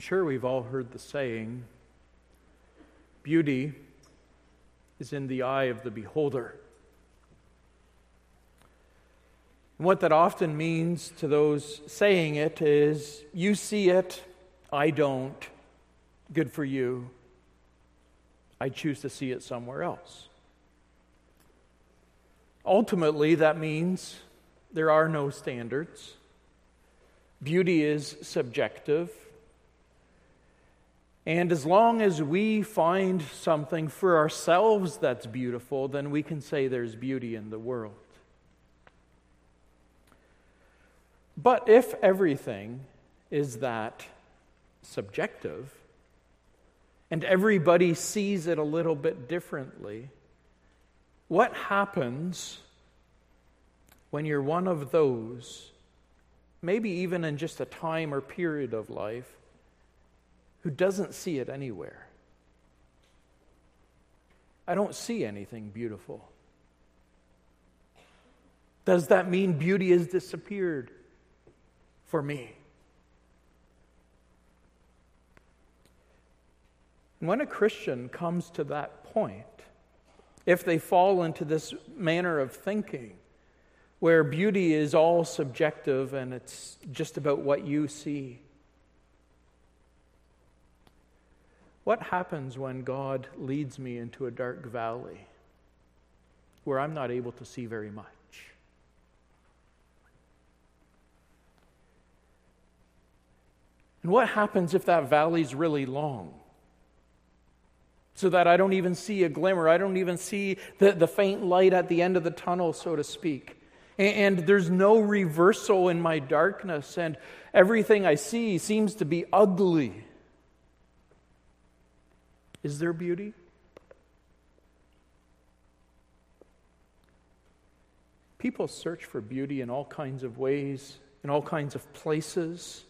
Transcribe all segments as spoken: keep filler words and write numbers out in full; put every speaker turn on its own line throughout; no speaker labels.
sure we've all heard the saying, beauty is in the eye of the beholder. And what that often means to those saying it is, you see it, I don't. Good for you. I choose to see it somewhere else. Ultimately, that means there are no standards. Beauty is subjective. And as long as we find something for ourselves that's beautiful, then we can say there's beauty in the world. But if everything is that subjective, and everybody sees it a little bit differently, what happens when you're one of those, maybe even in just a time or period of life, who doesn't see it anywhere? I don't see anything beautiful. Does that mean beauty has disappeared for me? And when a Christian comes to that point, if they fall into this manner of thinking, where beauty is all subjective and it's just about what you see, what happens when God leads me into a dark valley where I'm not able to see very much? And what happens if that valley's really long? So that I don't even see a glimmer. I don't even see the, the faint light at the end of the tunnel, so to speak. And, and there's no reversal in my darkness. And everything I see seems to be ugly. Is there beauty? People search for beauty in all kinds of ways, in all kinds of places.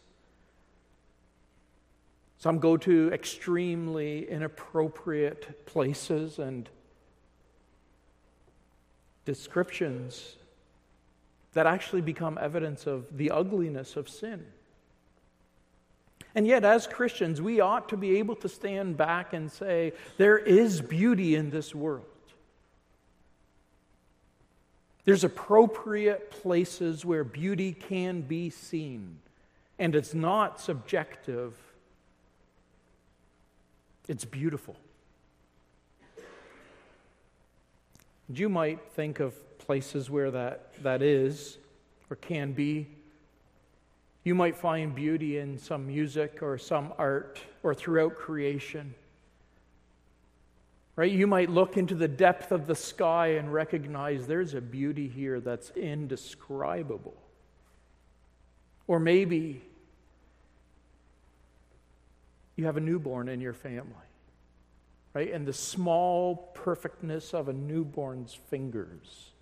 Some go to extremely inappropriate places and descriptions that actually become evidence of the ugliness of sin. And yet, as Christians, we ought to be able to stand back and say, there is beauty in this world. There's appropriate places where beauty can be seen, and it's not subjective. It's beautiful. And you might think of places where that, that is or can be. You might find beauty in some music or some art or throughout creation. Right? You might look into the depth of the sky and recognize there's a beauty here that's indescribable. Or maybe you have a newborn in your family, right? And the small perfectness of a newborn's fingers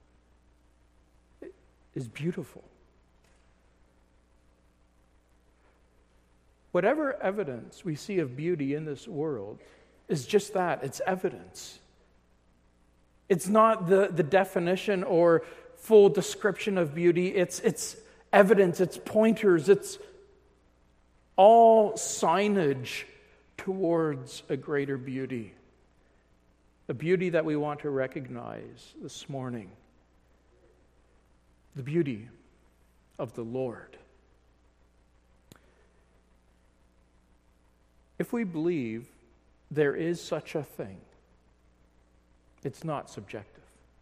is beautiful. Whatever evidence we see of beauty in this world is just that, it's evidence. It's not the, the definition or full description of beauty, it's, it's evidence, it's pointers, it's all signage towards a greater beauty. A beauty that we want to recognize this morning. The beauty of the Lord. If we believe there is such a thing, it's not subjective.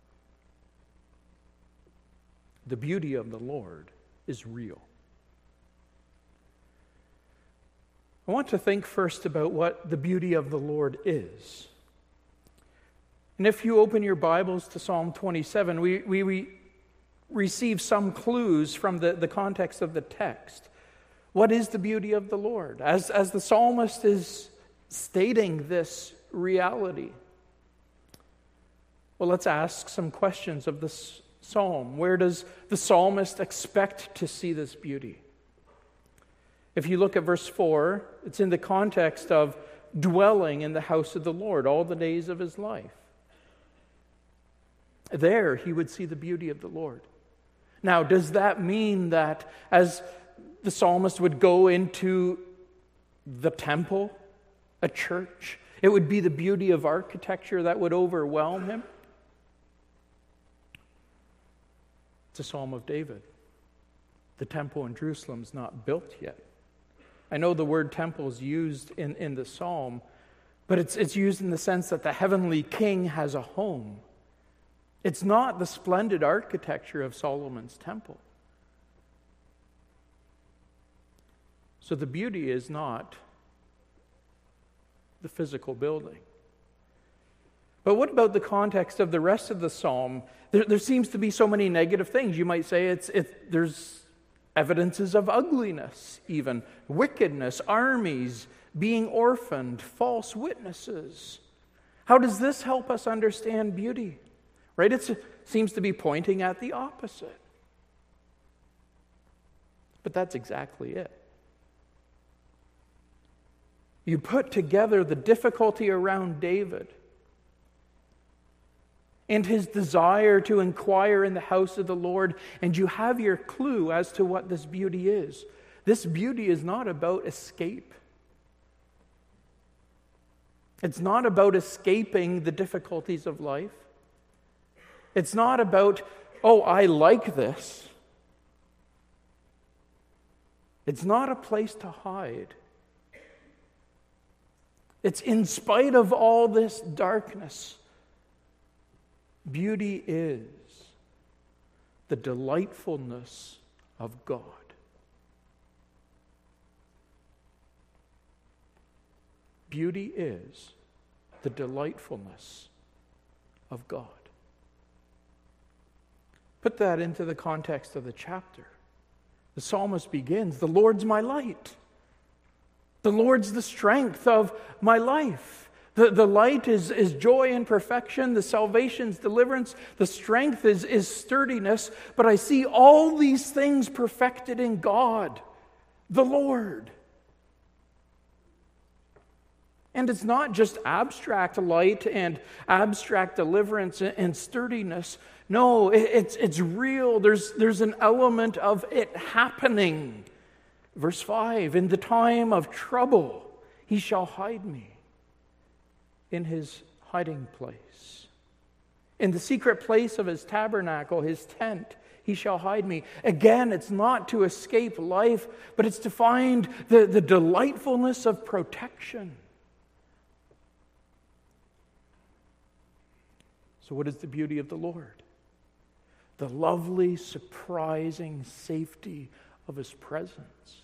The beauty of the Lord is real. I want to think first about what the beauty of the Lord is. And if you open your Bibles to Psalm twenty-seven, we, we, we receive some clues from the, the context of the text. What is the beauty of the Lord? As, as the psalmist is stating this reality. Well, let's ask some questions of this psalm. Where does the psalmist expect to see this beauty? If you look at verse four, it's in the context of dwelling in the house of the Lord all the days of his life. There, he would see the beauty of the Lord. Now, does that mean that as the psalmist would go into the temple, a church. It would be the beauty of architecture that would overwhelm him. It's a Psalm of David. The temple in Jerusalem is not built yet. I know the word temple is used in, in the psalm, but it's, it's used in the sense that the heavenly king has a home. It's not the splendid architecture of Solomon's temple. So the beauty is not the physical building. But what about the context of the rest of the psalm? There, there seems to be so many negative things. You might say it's it, there's evidences of ugliness, even wickedness, armies being orphaned, false witnesses. How does this help us understand beauty? Right? It's, it seems to be pointing at the opposite. But that's exactly it. You put together the difficulty around David and his desire to inquire in the house of the Lord, and you have your clue as to what this beauty is. This beauty is not about escape. It's not about escaping the difficulties of life. It's not about, oh, I like this. It's not a place to hide. It's in spite of all this darkness, beauty is the delightfulness of God. Beauty is the delightfulness of God. Put that into the context of the chapter. The psalmist begins, "The Lord's my light. The Lord's the strength of my life." The, the light is, is joy and perfection. The salvation's deliverance. The strength is, is sturdiness. But I see all these things perfected in God, the Lord. And it's not just abstract light and abstract deliverance and sturdiness. No, it, it's, it's real. There's, there's an element of it happening. Verse five, "In the time of trouble, he shall hide me in his hiding place. In the secret place of his tabernacle, his tent, he shall hide me." Again, it's not to escape life, but it's to find the, the delightfulness of protection. So what is the beauty of the Lord? The lovely, surprising safety of his presence.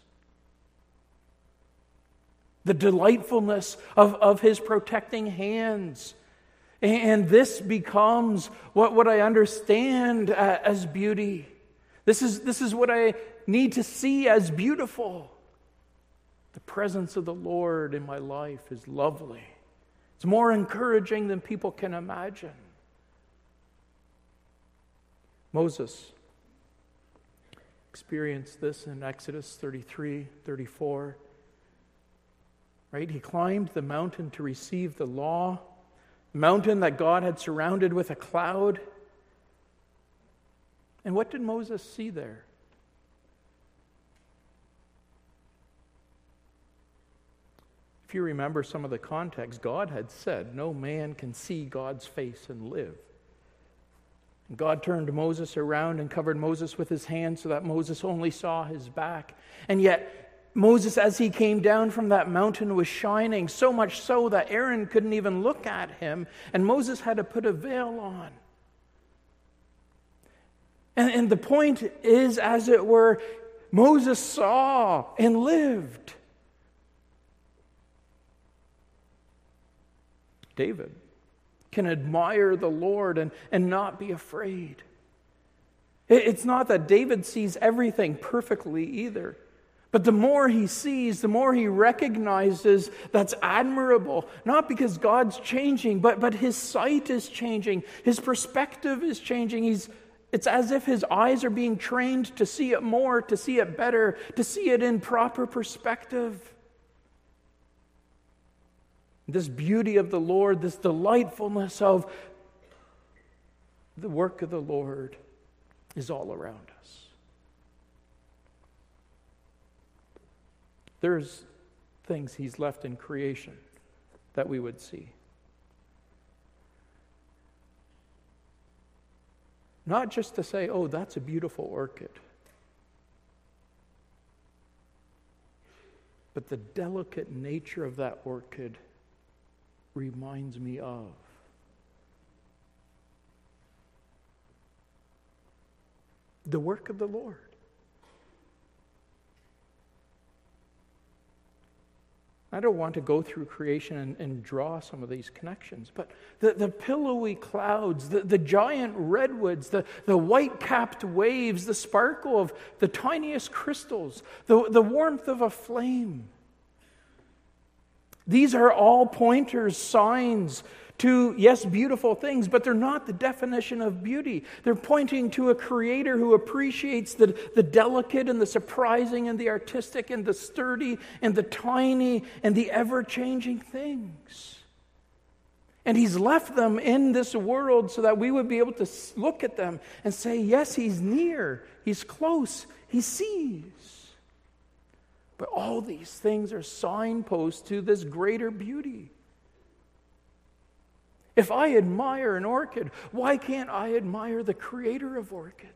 The delightfulness of, of his protecting hands. And this becomes what, what I understand as beauty. This is, this is what I need to see as beautiful. The presence of the Lord in my life is lovely. It's more encouraging than people can imagine. Moses experienced this in Exodus thirty-three, thirty-four. Right? He climbed the mountain to receive the law, a mountain that God had surrounded with a cloud. And what did Moses see there? If you remember some of the context, God had said, no man can see God's face and live. And God turned Moses around and covered Moses with his hand so that Moses only saw his back. And yet, Moses, as he came down from that mountain, was shining, so much so that Aaron couldn't even look at him, and Moses had to put a veil on. And, and the point is, as it were, Moses saw and lived. David can admire the Lord and, and not be afraid. It, it's not that David sees everything perfectly either. But the more he sees, the more he recognizes that's admirable. Not because God's changing, but, but his sight is changing. His perspective is changing. He's, it's as if his eyes are being trained to see it more, to see it better, to see it in proper perspective. This beauty of the Lord, this delightfulness of the work of the Lord is all around us. There's things he's left in creation that we would see. Not just to say, oh, that's a beautiful orchid, but the delicate nature of that orchid reminds me of the work of the Lord. I don't want to go through creation and, and draw some of these connections, but the, the pillowy clouds, the, the giant redwoods, the, the white-capped waves, the sparkle of the tiniest crystals, the, the warmth of a flame. These are all pointers, signs to, yes, beautiful things, but they're not the definition of beauty. They're pointing to a creator who appreciates the, the delicate and the surprising and the artistic and the sturdy and the tiny and the ever-changing things. And he's left them in this world so that we would be able to look at them and say, yes, he's near, he's close, he sees. But all these things are signposts to this greater beauty. If I admire an orchid, why can't I admire the creator of orchids?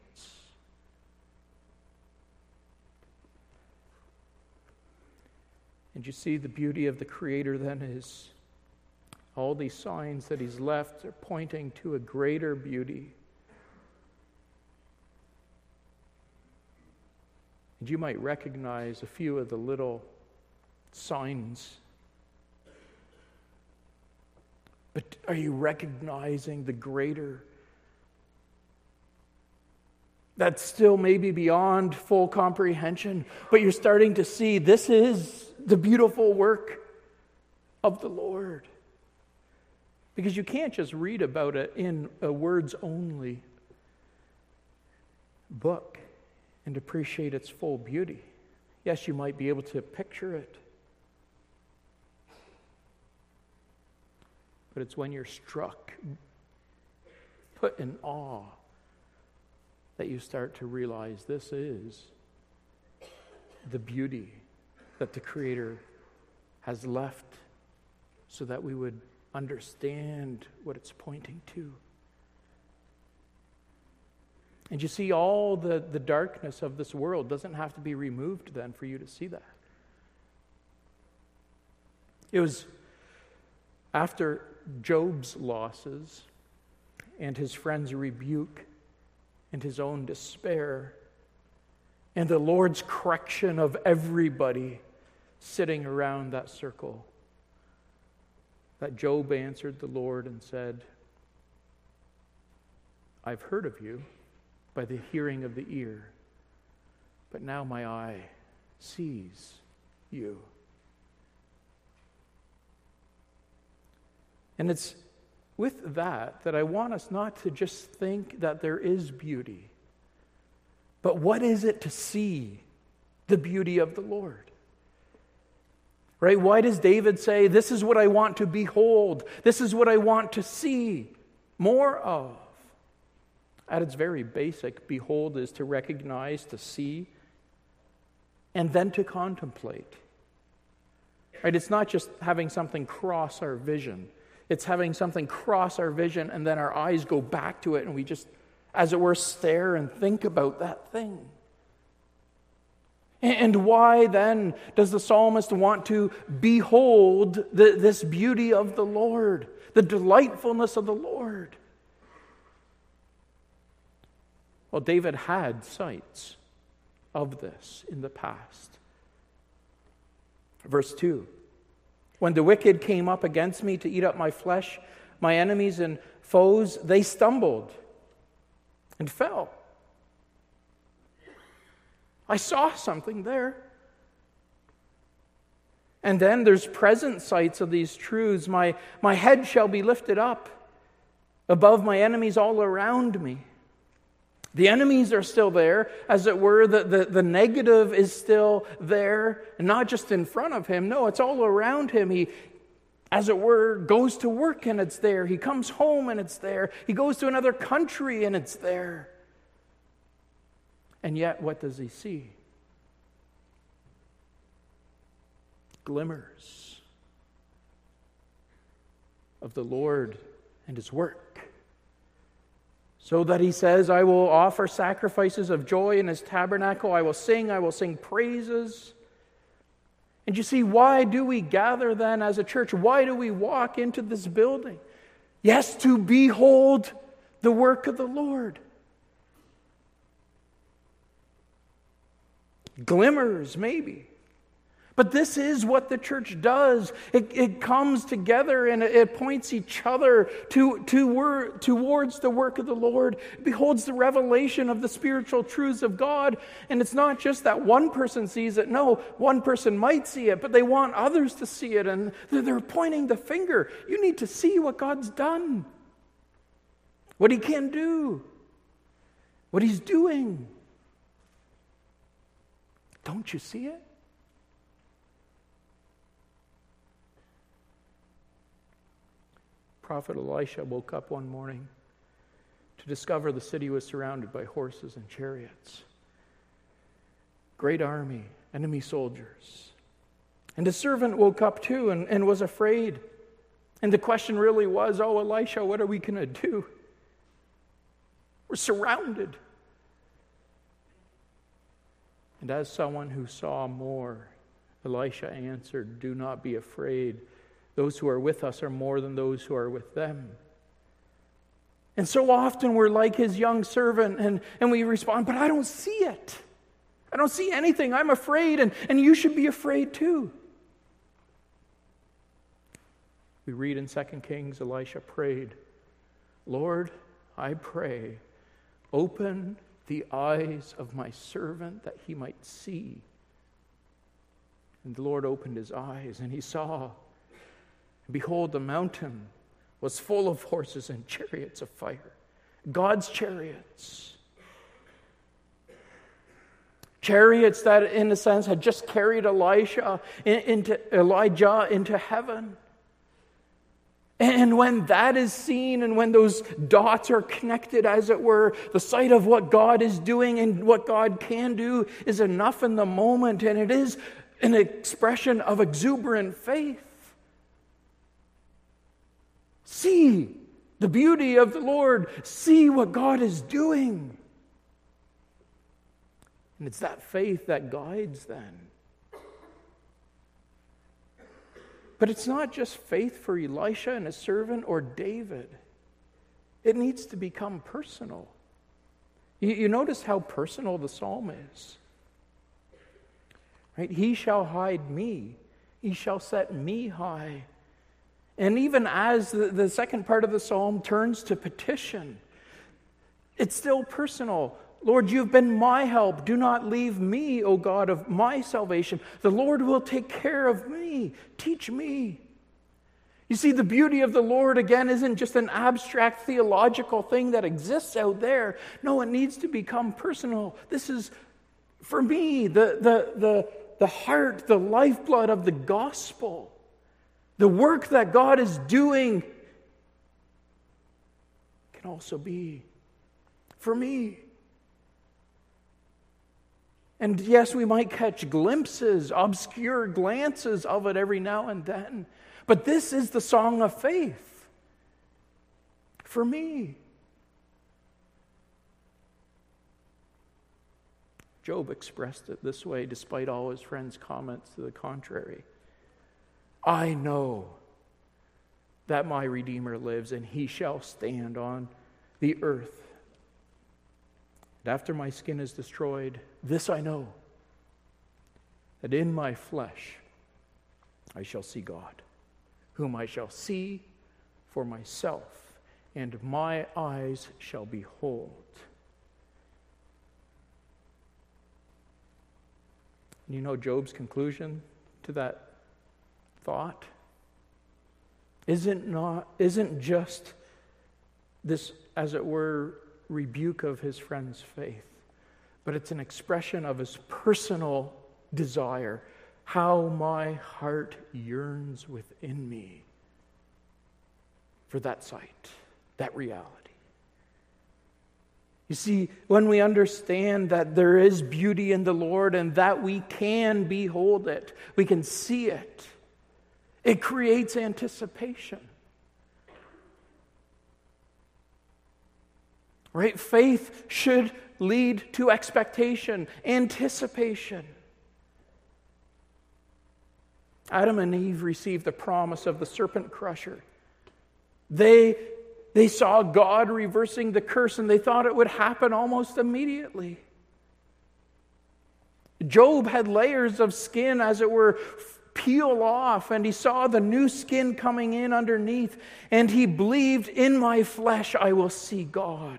And you see, the beauty of the creator then is all these signs that he's left are pointing to a greater beauty. And you might recognize a few of the little signs. But are you recognizing the greater that's still maybe beyond full comprehension, but you're starting to see this is the beautiful work of the Lord? Because you can't just read about it in a words only book and appreciate its full beauty. Yes, you might be able to picture it, but it's when you're struck, put in awe, that you start to realize this is the beauty that the Creator has left so that we would understand what it's pointing to. And you see, all the, the darkness of this world doesn't have to be removed then for you to see that. It was after Job's losses and his friends' rebuke and his own despair and the Lord's correction of everybody sitting around that circle that Job answered the Lord and said, I've heard of you by the hearing of the ear, but now my eye sees you. And it's with that that I want us not to just think that there is beauty, but what is it to see the beauty of the Lord? Right? Why does David say, this is what I want to behold, this is what I want to see more of? At its very basic, behold is to recognize, to see, and then to contemplate. Right? It's not just having something cross our vision. It's having something cross our vision and then our eyes go back to it and we just, as it were, stare and think about that thing. And why then does the psalmist want to behold the, this beauty of the Lord, the delightfulness of the Lord? Well, David had sights of this in the past. Verse two. When the wicked came up against me to eat up my flesh, my enemies and foes, they stumbled and fell. I saw something there. And then there's present sights of these truths. My, my head shall be lifted up above my enemies all around me. The enemies are still there, as it were. The, the, the negative is still there, and not just in front of him. No, it's all around him. He, as it were, goes to work and it's there. He comes home and it's there. He goes to another country and it's there. And yet, what does he see? glimmers of the Lord and his work. So that he says, I will offer sacrifices of joy in his tabernacle. I will sing, I will sing praises. And you see, why do we gather then as a church? Why do we walk into this building? Yes, to behold the work of the Lord. Glimmers, maybe. But this is what the church does. It, it comes together and it, it points each other to, to wor- towards the work of the Lord. It beholds the revelation of the spiritual truths of God. And it's not just that one person sees it. No, one person might see it, but they want others to see it. And they're, they're pointing the finger. You need to see what God's done. What he can do. What he's doing. Don't you see it? Prophet Elisha woke up one morning to discover the city was surrounded by horses and chariots. Great army, enemy soldiers. And his servant woke up too and, and was afraid. And the question really was, oh, Elisha, what are we going to do? We're surrounded. And as someone who saw more, Elisha answered, do not be afraid. Those who are with us are more than those who are with them. And so often we're like his young servant and, and we respond, but I don't see it. I don't see anything. I'm afraid, and, and you should be afraid too. We read in Second Kings, Elisha prayed, Lord, I pray, open the eyes of my servant that he might see. And the Lord opened his eyes and he saw. Behold, the mountain was full of horses and chariots of fire. God's chariots. Chariots that, in a sense, had just carried Elisha into, Elijah into heaven. And when that is seen and when those dots are connected, as it were, the sight of what God is doing and what God can do is enough in the moment. And it is an expression of exuberant faith. See the beauty of the Lord. See what God is doing. And it's that faith that guides then. But it's not just faith for Elisha and his servant or David. It needs to become personal. You, you notice how personal the psalm is. Right? He shall hide me. He shall set me high. And even as the, the second part of the psalm turns to petition, it's still personal. Lord, you've been my help. Do not leave me, O God of my salvation. The Lord will take care of me. Teach me. You see, the beauty of the Lord, again, isn't just an abstract theological thing that exists out there. No, it needs to become personal. This is, for me, the, the, the, the heart, the lifeblood of the gospel. The work that God is doing can also be for me. And yes, we might catch glimpses, obscure glances of it every now and then. But this is the song of faith for me. Job expressed it this way, despite all his friends' comments to the contrary. I know that my Redeemer lives, and he shall stand on the earth. And after my skin is destroyed, this I know, that in my flesh I shall see God, whom I shall see for myself, and my eyes shall behold. You know Job's conclusion to that thought isn't not isn't just this, as it were, rebuke of his friend's faith, but it's an expression of his personal desire. How my heart yearns within me for that sight, that reality. You You see, when we understand that there is beauty in the Lord and that we can behold it, we can see it, it creates anticipation. Right? Faith should lead to expectation, anticipation. Adam and Eve received the promise of the serpent crusher. They, they saw God reversing the curse, and they thought it would happen almost immediately. Job had layers of skin, as it were, peel off, and he saw the new skin coming in underneath, and he believed, in my flesh I will see God.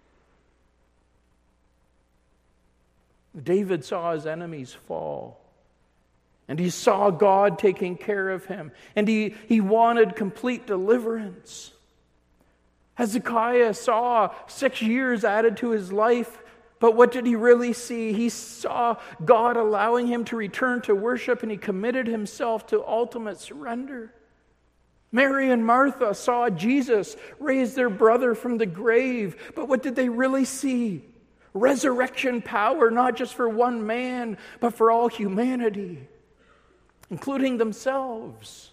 David saw his enemies fall, and he saw God taking care of him, and he, he wanted complete deliverance. Hezekiah saw six years added to his life, but what did he really see? He saw God allowing him to return to worship, and he committed himself to ultimate surrender. Mary and Martha saw Jesus raise their brother from the grave, but what did they really see? Resurrection power, not just for one man, but for all humanity, including themselves.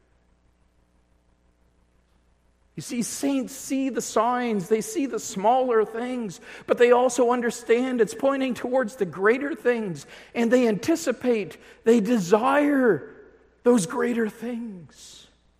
You see, saints see the signs, they see the smaller things, but they also understand it's pointing towards the greater things, and they anticipate, they desire those greater things.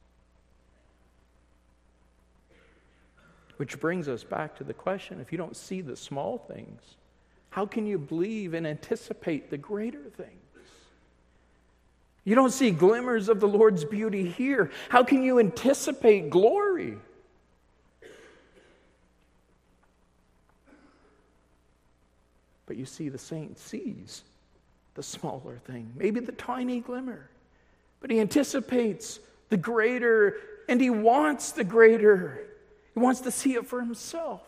Which brings us back to the question, if you don't see the small things, how can you believe and anticipate the greater things? You don't see glimmers of the Lord's beauty here. How can you anticipate glory? But you see, the saint sees the smaller thing, maybe the tiny glimmer, but he anticipates the greater, and he wants the greater. He wants to see it for himself.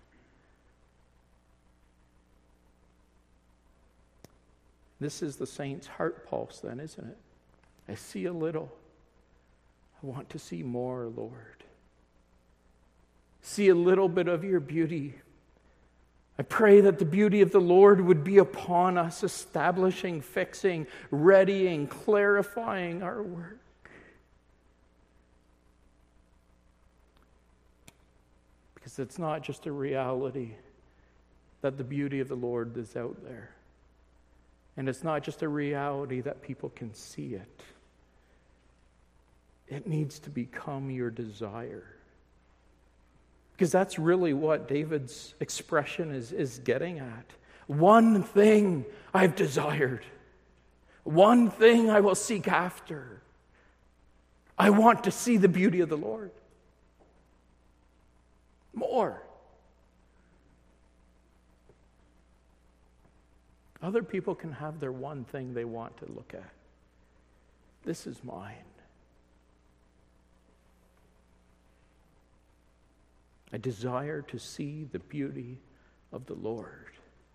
This is the saint's heart pulse then, isn't it? I see a little. I want to see more, Lord. See a little bit of your beauty. I pray that the beauty of the Lord would be upon us, establishing, fixing, readying, clarifying our work. Because it's not just a reality that the beauty of the Lord is out there. And it's not just a reality that people can see it. It needs to become your desire. Because that's really what David's expression is, is getting at. One thing I've desired. One thing I will seek after. I want to see the beauty of the Lord. More. Other people can have their one thing they want to look at. This is mine. I desire to see the beauty of the Lord.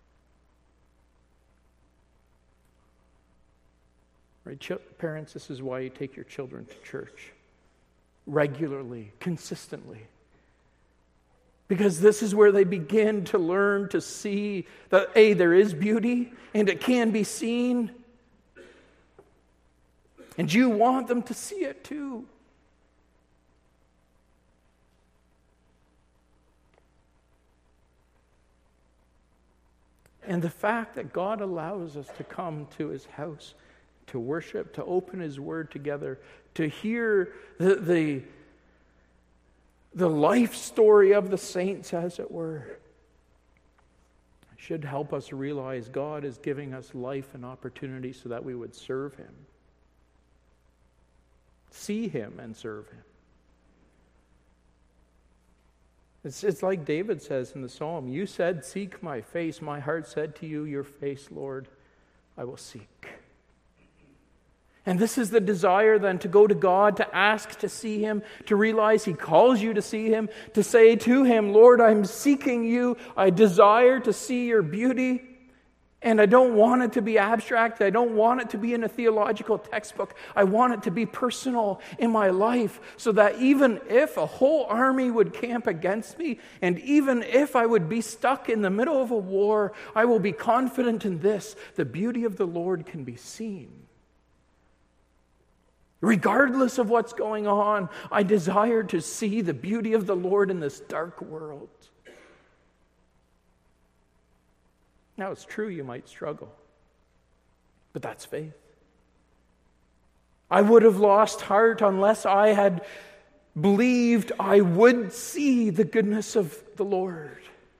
Right, Ch- parents, this is why you take your children to church regularly, consistently. Because this is where they begin to learn to see that, A, there is beauty, and it can be seen. And you want them to see it too. And the fact that God allows us to come to his house, to worship, to open his word together, to hear the, the The life story of the saints, as it were, should help us realize God is giving us life and opportunity so that we would serve him. See him and serve him. It's, it's like David says in the psalm, you said, seek my face. My heart said to you, your face, Lord, I will seek. And this is the desire then to go to God, to ask to see him, to realize he calls you to see him, to say to him, Lord, I'm seeking you. I desire to see your beauty. And I don't want it to be abstract. I don't want it to be in a theological textbook. I want it to be personal in my life so that even if a whole army would camp against me, and even if I would be stuck in the middle of a war, I will be confident in this: the beauty of the Lord can be seen. Regardless of what's going on, I desire to see the beauty of the Lord in this dark world. Now, it's true you might struggle, but that's faith. I would have lost heart unless I had believed I would see the goodness of the Lord.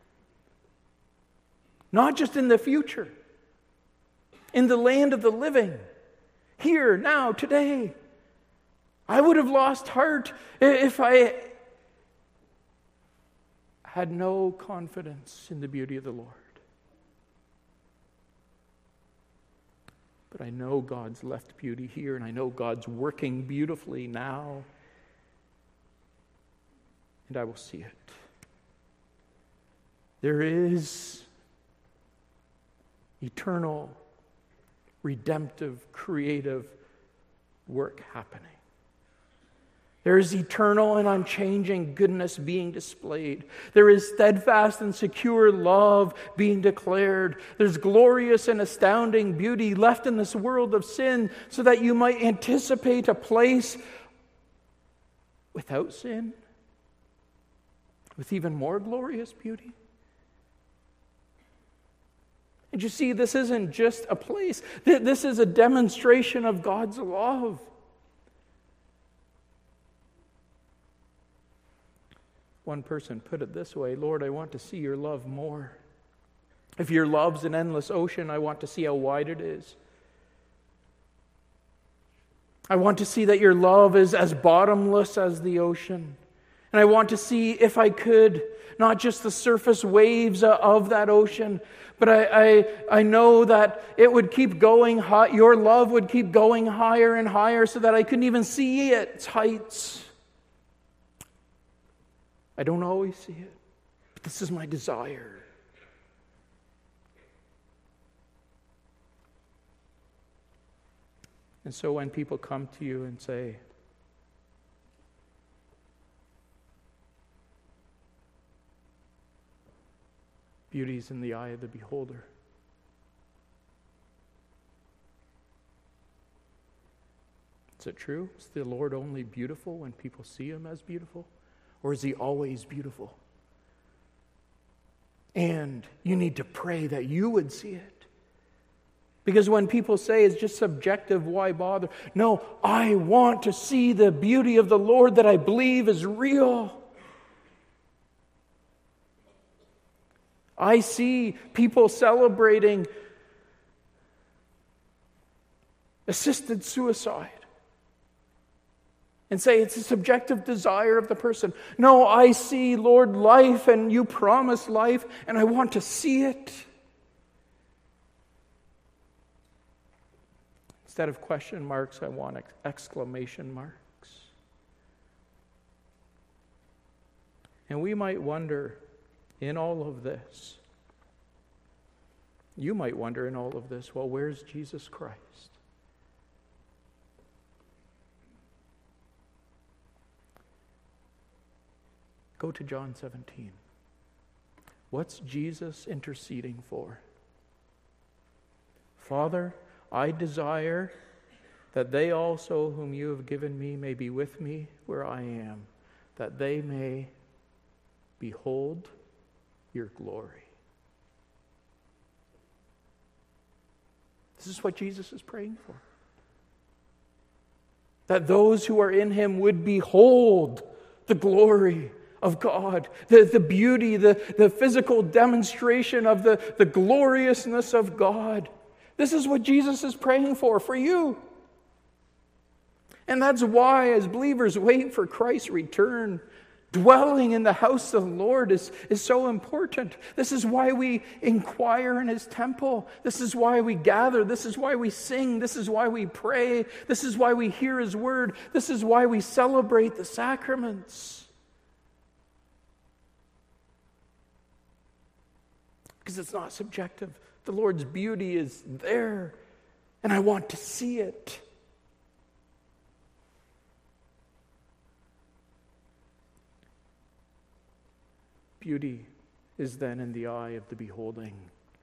Not just in the future, in the land of the living, here, now, today. I would have lost heart if I had no confidence in the beauty of the Lord. But I know God's left beauty here, and I know God's working beautifully now, and I will see it. There is eternal, redemptive, creative work happening. There is eternal and unchanging goodness being displayed. There is steadfast and secure love being declared. There's glorious and astounding beauty left in this world of sin so that you might anticipate a place without sin, with even more glorious beauty. And you see, this isn't just a place. This is a demonstration of God's love. One person put it this way: Lord, I want to see your love more. If your love's an endless ocean, I want to see how wide it is. I want to see that your love is as bottomless as the ocean. And I want to see, if I could, not just the surface waves of that ocean, but I, I, I know that it would keep going high, your love would keep going higher and higher so that I couldn't even see its heights. I don't always see it, but this is my desire. And so when people come to you and say, beauty's in the eye of the beholder, is it true? Is the Lord only beautiful when people see him as beautiful? Or is he always beautiful? And you need to pray that you would see it. Because when people say it's just subjective, why bother? No, I want to see the beauty of the Lord that I believe is real. I see people celebrating assisted suicide and say it's a subjective desire of the person. No, I see, Lord, life, and you promise life, and I want to see it. Instead of question marks, I want exclamation marks. And we might wonder in all of this, you might wonder in all of this, well, where's Jesus Christ? Go to John seventeen. What's Jesus interceding for? Father, I desire that they also whom you have given me may be with me where I am, that they may behold your glory. This is what Jesus is praying for. That those who are in him would behold the glory of God, the, the beauty, the, the physical demonstration of the, the gloriousness of God. This is what Jesus is praying for, for you. And that's why, as believers wait for Christ's return, dwelling in the house of the Lord is, is so important. This is why we inquire in his temple. This is why we gather. This is why we sing. This is why we pray. This is why we hear his word. This is why we celebrate the sacraments. Because it's not subjective. The Lord's beauty is there, and I want to see it. Beauty is then in the eye of the beholding.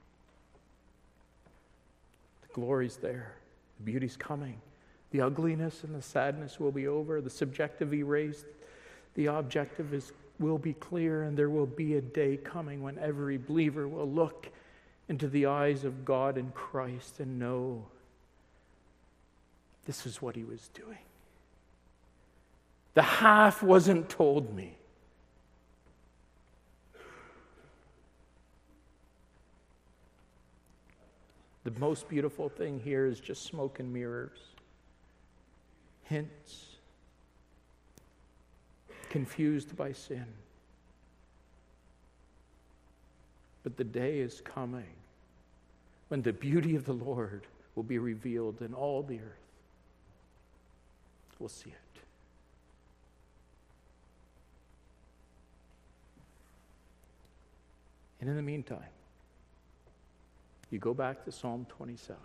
The glory's there. The beauty's coming. The ugliness and the sadness will be over. The subjective erased. The objective is will be clear, and there will be a day coming when every believer will look into the eyes of God in Christ and know this is what he was doing. The half wasn't told me. The most beautiful thing here is just smoke and mirrors, hints, confused by sin. But the day is coming when the beauty of the Lord will be revealed in all the earth. We'll see it. And in the meantime, you go back to Psalm twenty-seven.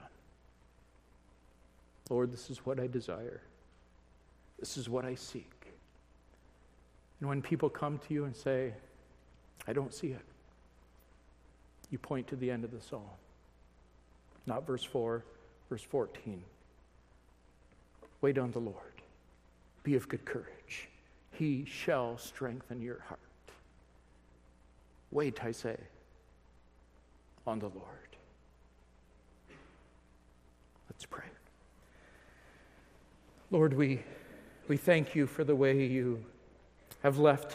Lord, this is what I desire. This is what I seek. And when people come to you and say, I don't see it, you point to the end of the psalm. Not verse four, verse fourteen. Wait on the Lord. Be of good courage. He shall strengthen your heart. Wait, I say, on the Lord. Let's pray. Lord, we, we thank you for the way you have left